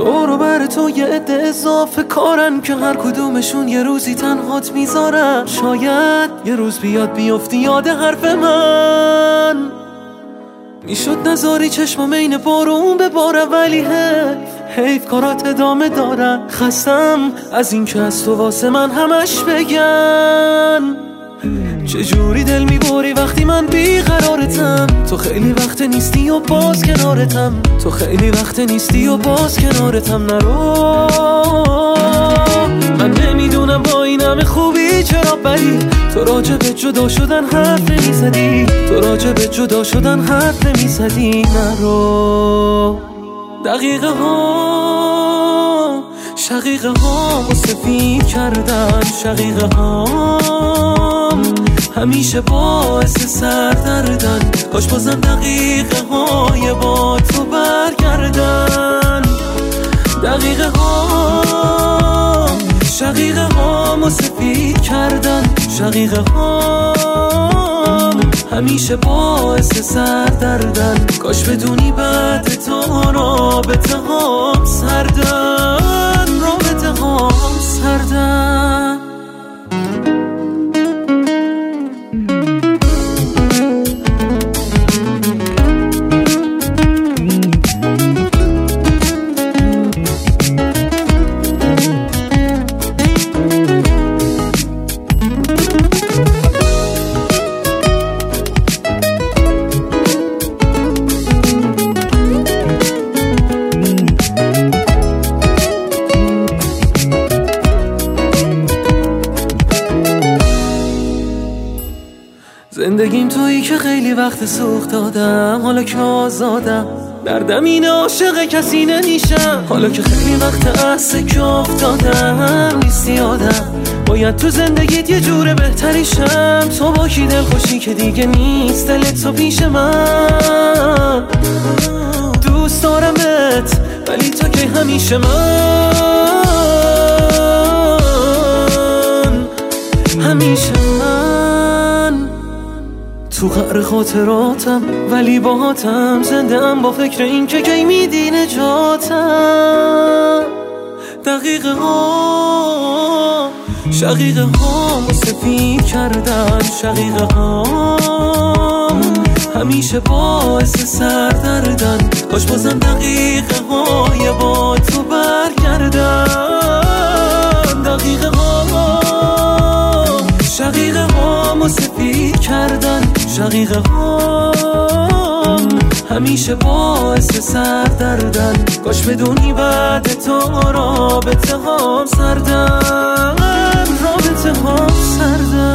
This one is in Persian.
دور بر تو یه عده اضافه کارن که هر کدومشون یه روزی تنهات میذارن. شاید یه روز بیاد بیفتی یاد حرف من، میشد نذاری چشمم عین بارون بباره، ولی حیف کارات ادامه دارن. خستم از این که از تو واسه من همش بگن. چجوری دل میبری وقتی من بیقرارتم؟ تو خیلی وقت نیستی و باز کنارتم، تو خیلی وقت نیستی و باز کنارتم. نرو، من نمیدونم با این همه خوبی چرا بری. تو راجع به جدا شدن حرف نمیزدی، تو راجع به جدا شدن حرف نمیزدی. نرو، دقیقه ها شقیقه ها سفید کردن، شقیقه ها همیشه باعث سردردن. کاش بازم دقیقه های با تو برگردن. دقیقه ها شقیقه ها سفید کردن، شقیقه ها همیشه باعث سردردن. کاش بدونی بعد تو رابطه هام سردن، رابطه هام سردن. زندگیم تویی که خیلی وقت سوخت دادم، حالا که آزادم دردم اینه عاشق کسی نمیشم. حالا که خیلی وقت از سکه افتادم نیستی آدم، باید تو زندگیت یه جور بهتریشم. تو با کی دل خوشی که دیگه نیست دلت تو پیش من. دوست دارمت ولی تا که همیشه من، همیشه من تو قعر خاطراتم، ولی باهاتم زنده‌ام با فکر این که کی میدی نجاتم. دقیقه ها شقیقه ها سفید کردن، شقیقه ها همیشه باعث سردردن. کاش بازم دقیقه های با تو برگردن. دقیقه ها شقیقه ها سفید کردن، شقیقه ها همیشه باعث سردردن. کاش بدونی بعد تو رابطه هام سردن، رابطه هام سردن.